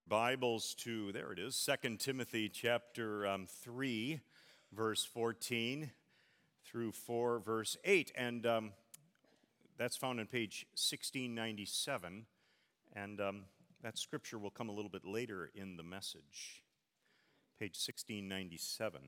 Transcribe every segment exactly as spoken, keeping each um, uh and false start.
Bibles to, there it is, Second Timothy chapter um, three, verse fourteen through four, verse eight. And um, that's found on page sixteen ninety-seven. And um, that scripture will come a little bit later in the message. Page sixteen ninety-seven.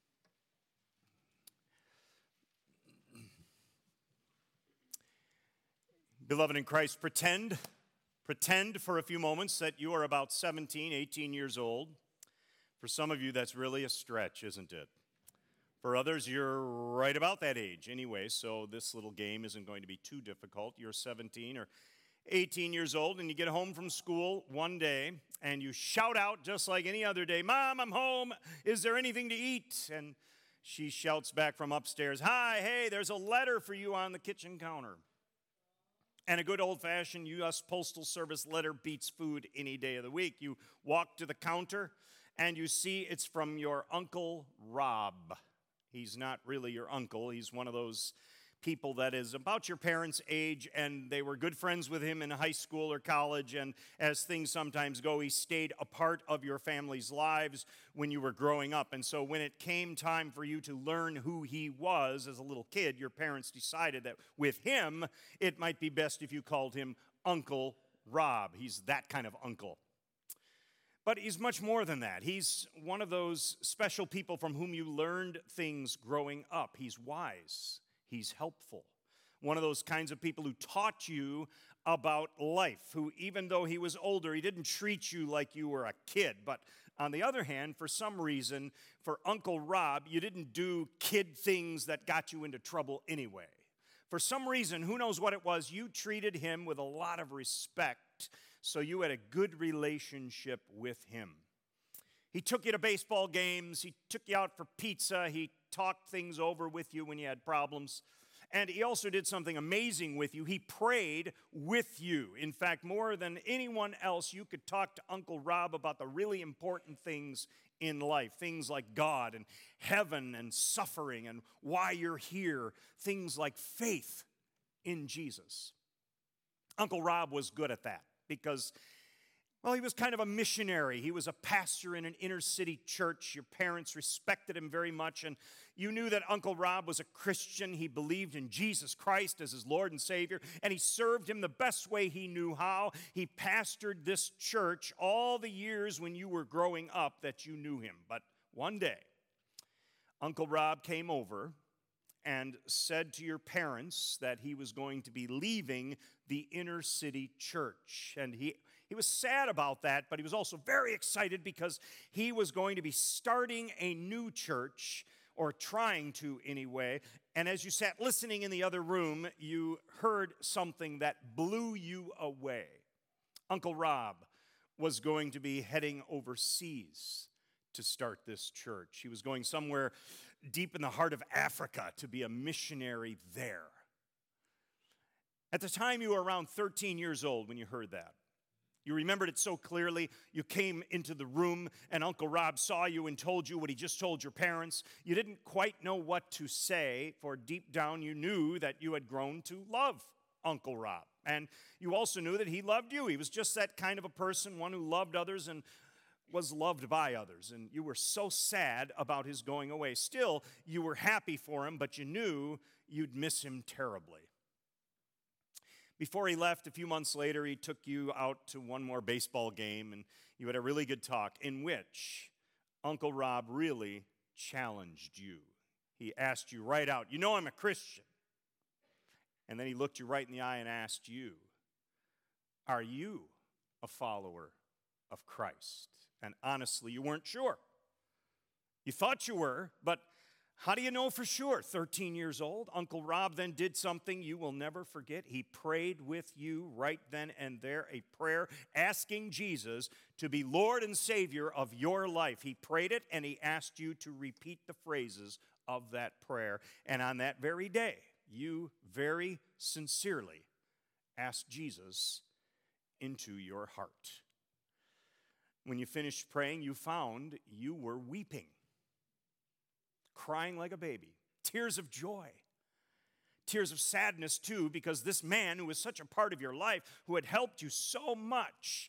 Beloved in Christ, pretend, pretend for a few moments that you are about seventeen, eighteen years old. For some of you, that's really a stretch, isn't it? For others, you're right about that age anyway, so this little game isn't going to be too difficult. You're seventeen or eighteen years old, and you get home from school one day, and you shout out just like any other day, "Mom, I'm home. Is there anything to eat?" And she shouts back from upstairs, "Hi, hey, there's a letter for you on the kitchen counter." And a good old-fashioned U S Postal Service letter beats food any day of the week. You walk to the counter, and you see it's from your Uncle Rob. He's not really your uncle. He's one of those people that is about your parents' age, and they were good friends with him in high school or college, and as things sometimes go, he stayed a part of your family's lives when you were growing up. And so when it came time for you to learn who he was as a little kid, your parents decided that with him, it might be best if you called him Uncle Rob. He's that kind of uncle. But he's much more than that. He's one of those special people from whom you learned things growing up. He's wise. He's helpful. One of those kinds of people who taught you about life, who even though he was older, he didn't treat you like you were a kid. But on the other hand, for some reason, for Uncle Rob, you didn't do kid things that got you into trouble anyway. For some reason, who knows what it was, you treated him with a lot of respect, so you had a good relationship with him. He took you to baseball games. He took you out for pizza. He talked things over with you when you had problems. And he also did something amazing with you. He prayed with you. In fact, more than anyone else, you could talk to Uncle Rob about the really important things in life. Things like God and heaven and suffering and why you're here. Things like faith in Jesus. Uncle Rob was good at that because, well, he was kind of a missionary. He was a pastor in an inner city church. Your parents respected him very much, and you knew that Uncle Rob was a Christian. He believed in Jesus Christ as his Lord and Savior, and he served him the best way he knew how. He pastored this church all the years when you were growing up that you knew him. But one day, Uncle Rob came over and said to your parents that he was going to be leaving the inner city church, and he He was sad about that, but he was also very excited because he was going to be starting a new church, or trying to anyway. And as you sat listening in the other room, you heard something that blew you away. Uncle Rob was going to be heading overseas to start this church. He was going somewhere deep in the heart of Africa to be a missionary there. At the time, you were around thirteen years old when you heard that. You remembered it so clearly. You came into the room, and Uncle Rob saw you and told you what he just told your parents. You didn't quite know what to say, for deep down you knew that you had grown to love Uncle Rob. And you also knew that he loved you. He was just that kind of a person, one who loved others and was loved by others. And you were so sad about his going away. Still, you were happy for him, but you knew you'd miss him terribly. Before he left, a few months later, he took you out to one more baseball game, and you had a really good talk in which Uncle Rob really challenged you. He asked you right out, "You know I'm a Christian." And then he looked you right in the eye and asked you, "Are you a follower of Christ?" And honestly, you weren't sure. You thought you were, but how do you know for sure? thirteen years old. Uncle Rob then did something you will never forget. He prayed with you right then and there, a prayer asking Jesus to be Lord and Savior of your life. He prayed it, and he asked you to repeat the phrases of that prayer. And on that very day, you very sincerely asked Jesus into your heart. When you finished praying, you found you were weeping. Crying like a baby, tears of joy, tears of sadness too, because this man who was such a part of your life, who had helped you so much,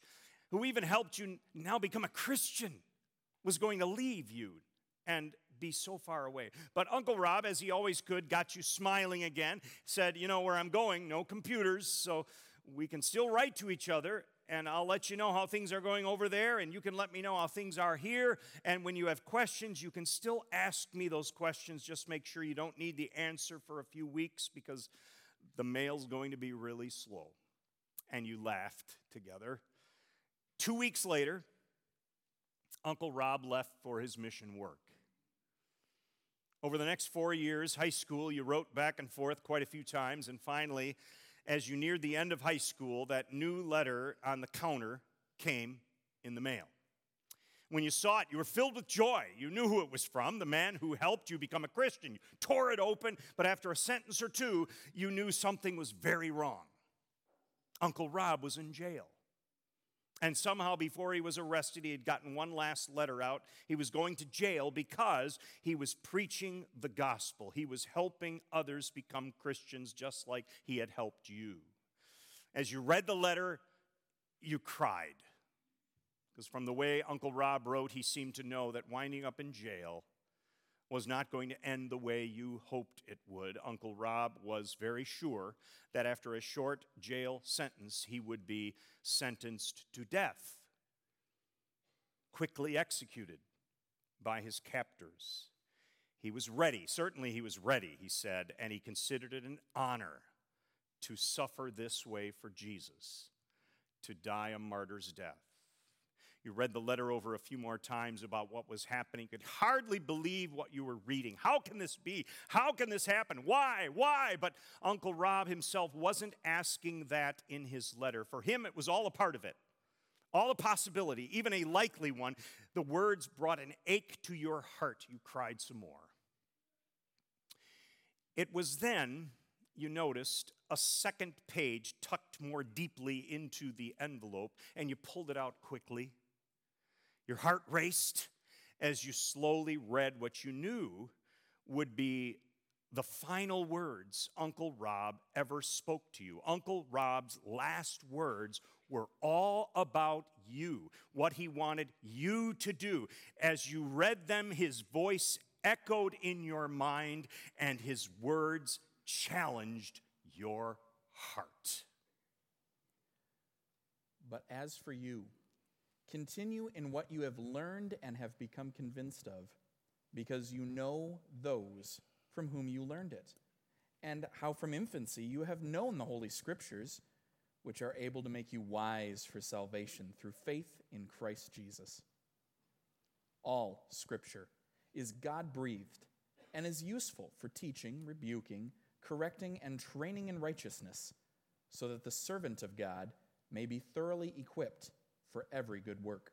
who even helped you now become a Christian, was going to leave you and be so far away. But Uncle Rob, as he always could, got you smiling again, said, you know where I'm going, no computers, so we can still write to each other, and I'll let you know how things are going over there, and you can let me know how things are here, and when you have questions, you can still ask me those questions. Just make sure you don't need the answer for a few weeks, because the mail's going to be really slow. And you laughed together. Two weeks later, Uncle Rob left for his mission work. Over the next four years, high school, you wrote back and forth quite a few times, and finally, as you neared the end of high school, that new letter on the counter came in the mail. When you saw it, you were filled with joy. You knew who it was from, the man who helped you become a Christian. You tore it open, but after a sentence or two, you knew something was very wrong. Uncle Rob was in jail. And somehow before he was arrested, he had gotten one last letter out. He was going to jail because he was preaching the gospel. He was helping others become Christians just like he had helped you. As you read the letter, you cried. Because from the way Uncle Rob wrote, he seemed to know that winding up in jail was not going to end the way you hoped it would. Uncle Rob was very sure that after a short jail sentence, he would be sentenced to death, quickly executed by his captors. He was ready. Certainly he was ready, he said, and he considered it an honor to suffer this way for Jesus, to die a martyr's death. You read the letter over a few more times about what was happening. You could hardly believe what you were reading. How can this be? How can this happen? Why? Why? But Uncle Rob himself wasn't asking that in his letter. For him, it was all a part of it. All a possibility, even a likely one. The words brought an ache to your heart. You cried some more. It was then, you noticed, a second page tucked more deeply into the envelope, and you pulled it out quickly. Your heart raced as you slowly read what you knew would be the final words Uncle Rob ever spoke to you. Uncle Rob's last words were all about you, what he wanted you to do. As you read them, his voice echoed in your mind, and his words challenged your heart. But as for you, continue in what you have learned and have become convinced of, because you know those from whom you learned it, and how from infancy you have known the Holy Scriptures, which are able to make you wise for salvation through faith in Christ Jesus. All Scripture is God-breathed and is useful for teaching, rebuking, correcting, and training in righteousness, so that the servant of God may be thoroughly equipped for every good work.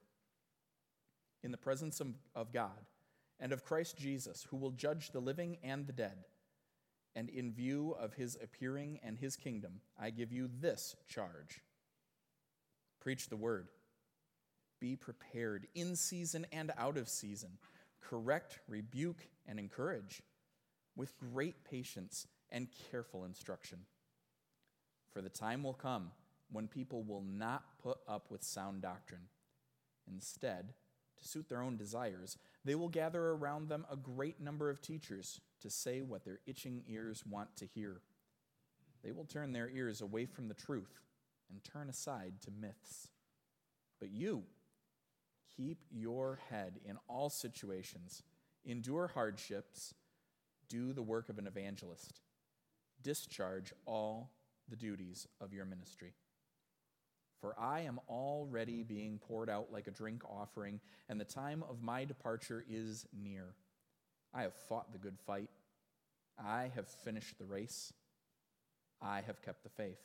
In the presence of, of God and of Christ Jesus, who will judge the living and the dead, and in view of his appearing and his kingdom, I give you this charge. Preach the word. Be prepared in season and out of season. Correct, rebuke, and encourage with great patience and careful instruction. For the time will come when people will not put up with sound doctrine. Instead, to suit their own desires, they will gather around them a great number of teachers to say what their itching ears want to hear. They will turn their ears away from the truth and turn aside to myths. But you, keep your head in all situations, endure hardships, do the work of an evangelist, discharge all the duties of your ministry. For I am already being poured out like a drink offering, and the time of my departure is near. I have fought the good fight. I have finished the race. I have kept the faith.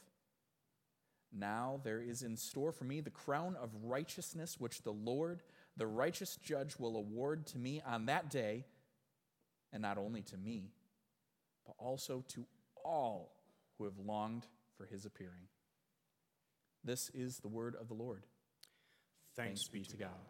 Now there is in store for me the crown of righteousness, which the Lord, the righteous judge, will award to me on that day, and not only to me, but also to all who have longed for his appearing. This is the word of the Lord. Thanks, Thanks be to God. God.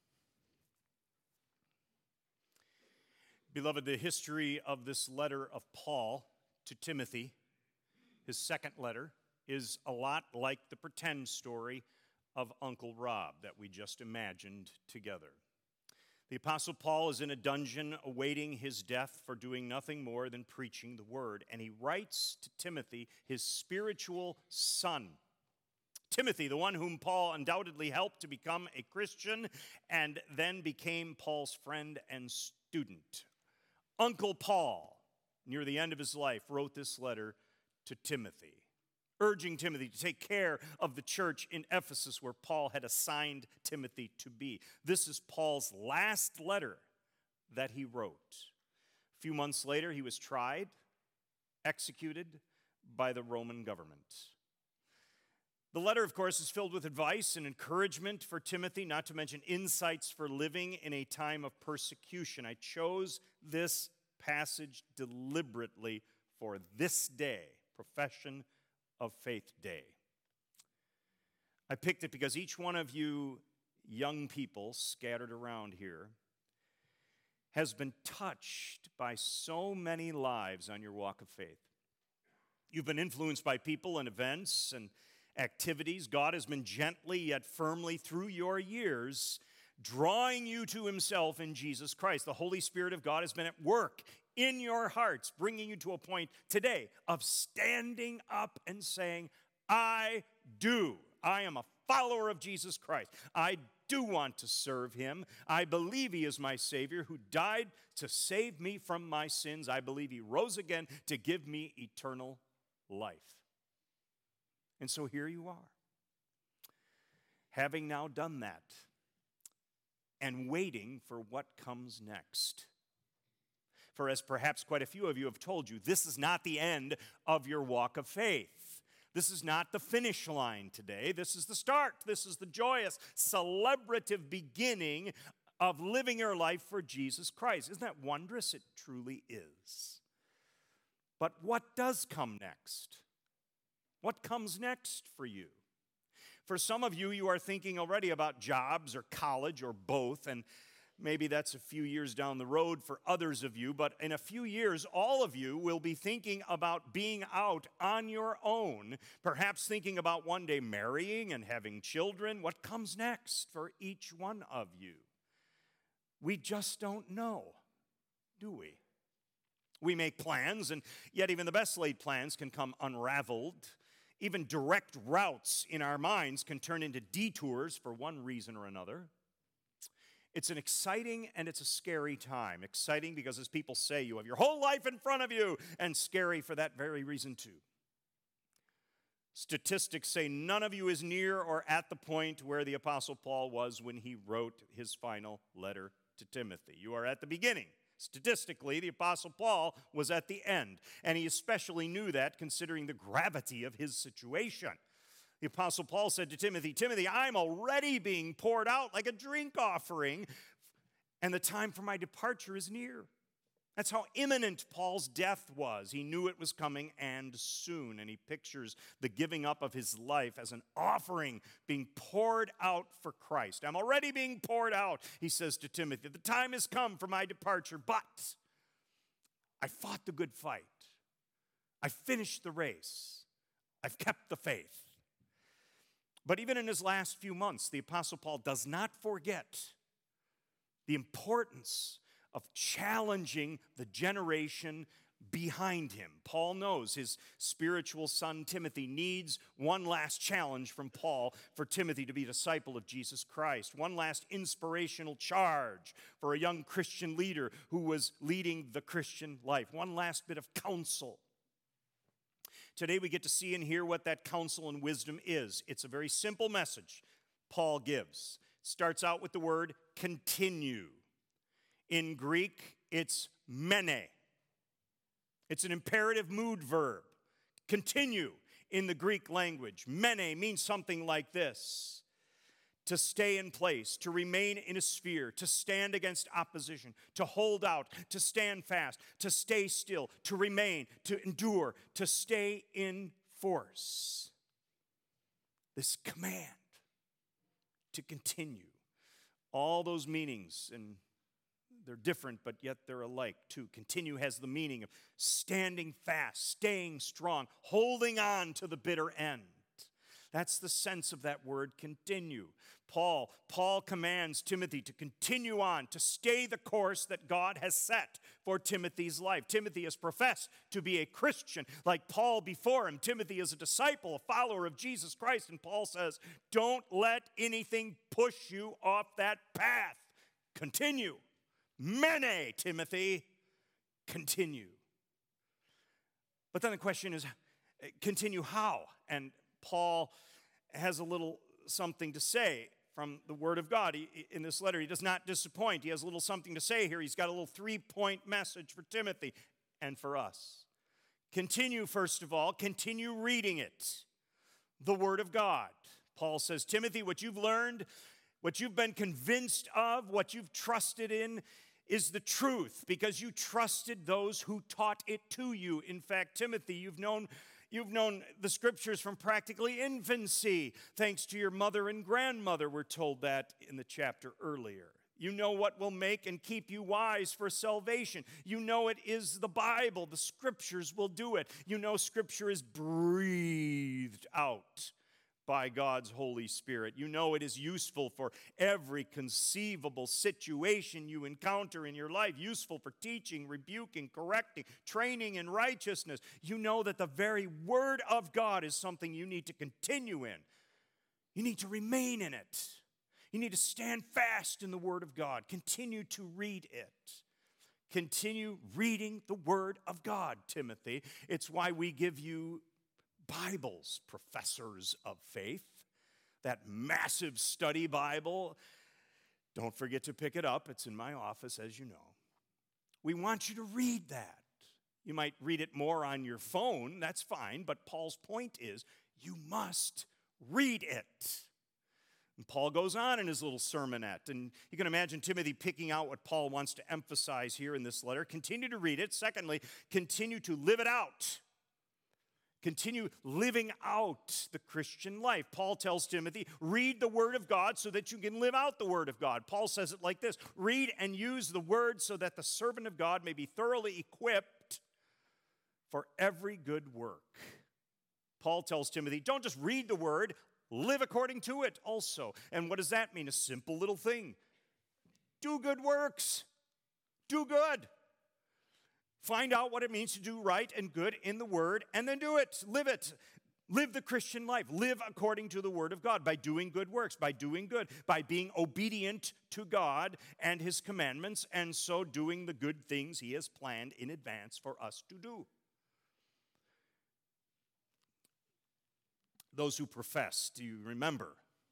Beloved, the history of this letter of Paul to Timothy, his second letter, is a lot like the pretend story of Uncle Rob that we just imagined together. The Apostle Paul is in a dungeon awaiting his death for doing nothing more than preaching the word. And he writes to Timothy, his spiritual son. Timothy, the one whom Paul undoubtedly helped to become a Christian and then became Paul's friend and student. Uncle Paul, near the end of his life, wrote this letter to Timothy, urging Timothy to take care of the church in Ephesus where Paul had assigned Timothy to be. This is Paul's last letter that he wrote. A few months later, he was tried, executed by the Roman government. The letter, of course, is filled with advice and encouragement for Timothy, not to mention insights for living in a time of persecution. I chose this passage deliberately for this day, Profession of Faith Day. I picked it because each one of you young people scattered around here has been touched by so many lives on your walk of faith. You've been influenced by people and events and activities. God has been gently yet firmly through your years drawing you to himself in Jesus Christ. The Holy Spirit of God has been at work in your hearts, bringing you to a point today of standing up and saying, I do. I am a follower of Jesus Christ. I do want to serve him. I believe he is my Savior who died to save me from my sins. I believe he rose again to give me eternal life. And so here you are, having now done that and waiting for what comes next. For as perhaps quite a few of you have told you, this is not the end of your walk of faith. This is not the finish line today. This is the start. This is the joyous, celebrative beginning of living your life for Jesus Christ. Isn't that wondrous? It truly is. But what does come next? What comes next for you? For some of you, you are thinking already about jobs or college or both, and maybe that's a few years down the road for others of you, but in a few years, all of you will be thinking about being out on your own, perhaps thinking about one day marrying and having children. What comes next for each one of you? We just don't know, do we? We make plans, and yet even the best laid plans can come unraveled. Even direct routes in our minds can turn into detours for one reason or another. It's an exciting and it's a scary time. Exciting because, as people say, you have your whole life in front of you, and scary for that very reason too. Statistics say none of you is near or at the point where the Apostle Paul was when he wrote his final letter to Timothy. You are at the beginning. Statistically, the Apostle Paul was at the end, and he especially knew that considering the gravity of his situation. The Apostle Paul said to Timothy, Timothy, I'm already being poured out like a drink offering, and the time for my departure is near. That's how imminent Paul's death was. He knew it was coming, and soon, and he pictures the giving up of his life as an offering being poured out for Christ. I'm already being poured out, he says to Timothy. The time has come for my departure, but I fought the good fight. I finished the race. I've kept the faith. But even in his last few months, the Apostle Paul does not forget the importance of challenging the generation behind him. Paul knows his spiritual son Timothy needs one last challenge from Paul for Timothy to be a disciple of Jesus Christ. One last inspirational charge for a young Christian leader who was leading the Christian life. One last bit of counsel. Today we get to see and hear what that counsel and wisdom is. It's a very simple message Paul gives. It starts out with the word continue. In Greek, it's mene. It's an imperative mood verb. Continue in the Greek language. Mene means something like this: to stay in place, to remain in a sphere, to stand against opposition, to hold out, to stand fast, to stay still, to remain, to endure, to stay in force. This command to continue. All those meanings, and they're different, but yet they're alike too. Continue has the meaning of standing fast, staying strong, holding on to the bitter end. That's the sense of that word continue. Paul, Paul commands Timothy to continue on, to stay the course that God has set for Timothy's life. Timothy has professed to be a Christian, like Paul before him. Timothy is a disciple, a follower of Jesus Christ, and Paul says, don't let anything push you off that path. Continue. Mene, Timothy, continue. But then the question is, continue how? And Paul has a little something to say from the Word of God. He, in this letter, he does not disappoint. He has a little something to say here. He's got a little three-point message for Timothy and for us. Continue, first of all, continue reading it, the Word of God. Paul says, Timothy, what you've learned, what you've been convinced of, what you've trusted in is the truth because you trusted those who taught it to you. In fact, Timothy, you've known You've known the scriptures from practically infancy, thanks to your mother and grandmother. We're told that in the chapter earlier. You know what will make and keep you wise for salvation. You know it is the Bible. The scriptures will do it. You know scripture is breathed out by God's Holy Spirit. You know it is useful for every conceivable situation you encounter in your life, useful for teaching, rebuking, correcting, training in righteousness. You know that the very Word of God is something you need to continue in. You need to remain in it. You need to stand fast in the Word of God. Continue to read it. Continue reading the Word of God, Timothy. It's why we give you Bibles, professors of faith, that massive study Bible. Don't forget to pick it up. It's in my office, as you know. We want you to read that. You might read it more on your phone. That's fine. But Paul's point is you must read it. And Paul goes on in his little sermonette. And you can imagine Timothy picking out what Paul wants to emphasize here in this letter. Continue to read it. Secondly, continue to live it out. Continue living out the Christian life. Paul tells Timothy, read the Word of God so that you can live out the Word of God. Paul says it like this, read and use the Word so that the servant of God may be thoroughly equipped for every good work. Paul tells Timothy, don't just read the Word, live according to it also. And what does that mean? A simple little thing. Do good works. Do good. Find out what it means to do right and good in the Word, and then do it. Live it. Live the Christian life. Live according to the Word of God by doing good works, by doing good, by being obedient to God and His commandments, and so doing the good things He has planned in advance for us to do. Those who profess, do you remember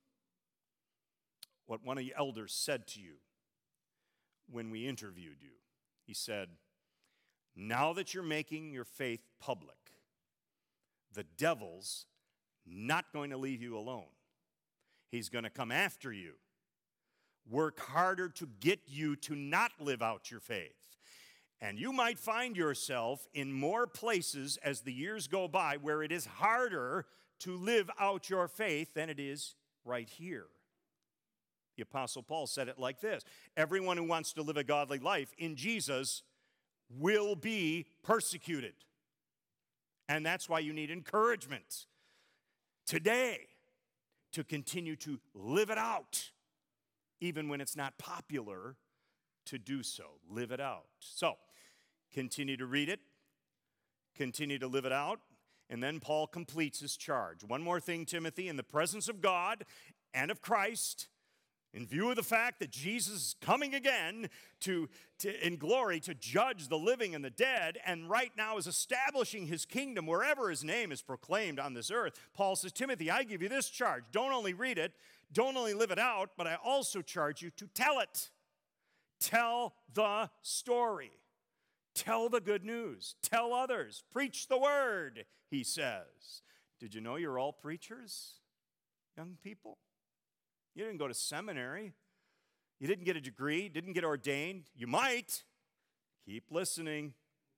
what one of the elders said to you when we interviewed you? He said, now that you're making your faith public, the devil's not going to leave you alone. He's going to come after you, work harder to get you to not live out your faith. And you might find yourself in more places as the years go by where it is harder to live out your faith than it is right here. The Apostle Paul said it like this, everyone who wants to live a godly life in Jesus will be persecuted. And that's why you need encouragement today to continue to live it out, even when it's not popular to do so. Live it out. So, continue to read it, continue to live it out, and then Paul completes his charge. One more thing, Timothy, in the presence of God and of Christ, in view of the fact that Jesus is coming again to, to, in glory to judge the living and the dead, and right now is establishing his kingdom wherever his name is proclaimed on this earth, Paul says, Timothy, I give you this charge. Don't only read it, don't only live it out, but I also charge you to tell it. Tell the story. Tell the good news. Tell others. Preach the word, he says. Did you know you're all preachers, young people? You didn't go to seminary. You didn't get a degree, didn't get ordained. You might. Keep listening.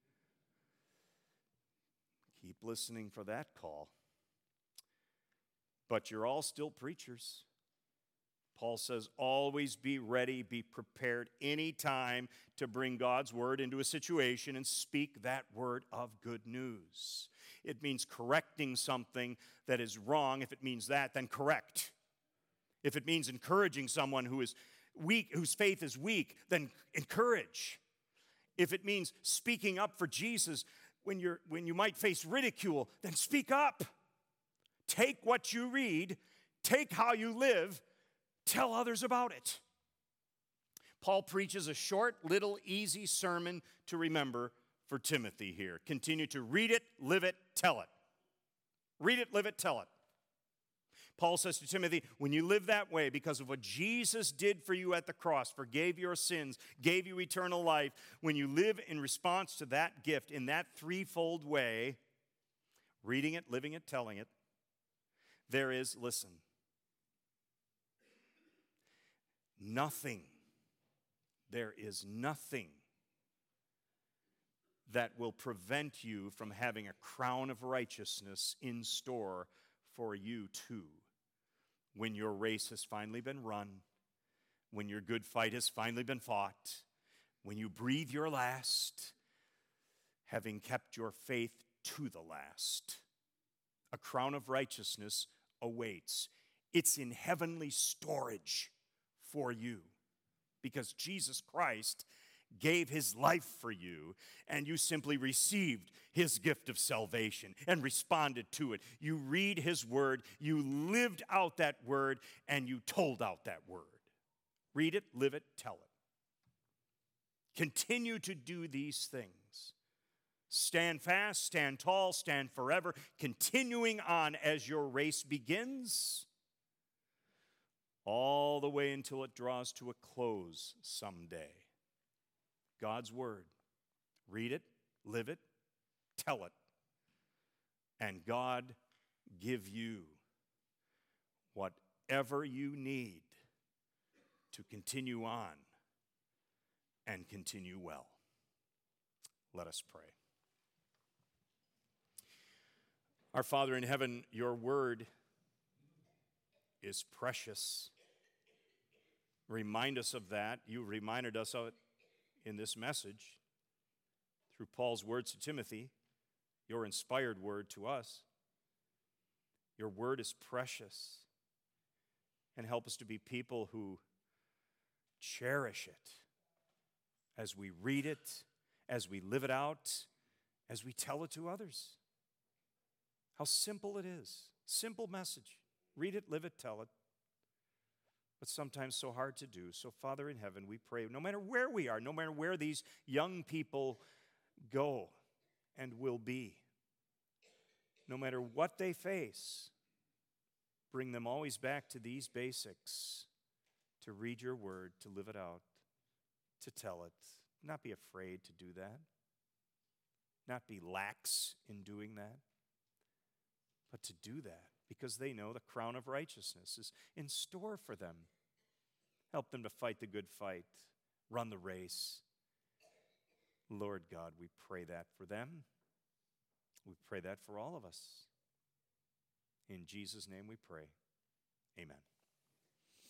Keep listening for that call. But you're all still preachers. Paul says, always be ready, be prepared anytime to bring God's word into a situation and speak that word of good news. it means correcting something that is wrong. If it means that, then correct. If it means encouraging someone who is weak, whose faith is weak, then encourage. If it means speaking up for Jesus when you're when you might face ridicule, then speak up. Take what you read, take how you live, tell others about it. Paul preaches a short, little, easy sermon to remember for Timothy here. Continue to read it, live it, tell it. Read it, live it, tell it. Paul says to Timothy, when you live that way because of what Jesus did for you at the cross, forgave your sins, gave you eternal life, when you live in response to that gift in that threefold way, reading it, living it, telling it, there is, listen, nothing, there is nothing that will prevent you from having a crown of righteousness in store for you too. When your race has finally been run, when your good fight has finally been fought, when you breathe your last, having kept your faith to the last, a crown of righteousness awaits. It's in heavenly storage for you because Jesus Christ gave his life for you, and you simply received his gift of salvation and responded to it. You read his word, you lived out that word, and you told out that word. Read it, live it, tell it. Continue to do these things. Stand fast, stand tall, stand forever, continuing on as your race begins, all the way until it draws to a close someday. God's word. Read it, live it, tell it. And God give you whatever you need to continue on and continue well. Let us pray. Our Father in heaven, your word is precious. Remind us of that. You reminded us of it in this message through Paul's words to Timothy, your inspired word to us. Your word is precious, and help us to be people who cherish it as we read it, as we live it out, as we tell it to others. How simple it is. Simple message. Read it, live it, tell it. But sometimes so hard to do. So, Father in heaven, we pray, no matter where we are, no matter where these young people go and will be, no matter what they face, bring them always back to these basics, to read your word, to live it out, to tell it. Not be afraid to do that. Not be lax in doing that. But to do that because they know the crown of righteousness is in store for them. Help them to fight the good fight, run the race. Lord God, we pray that for them. We pray that for all of us. In Jesus' name we pray. Amen.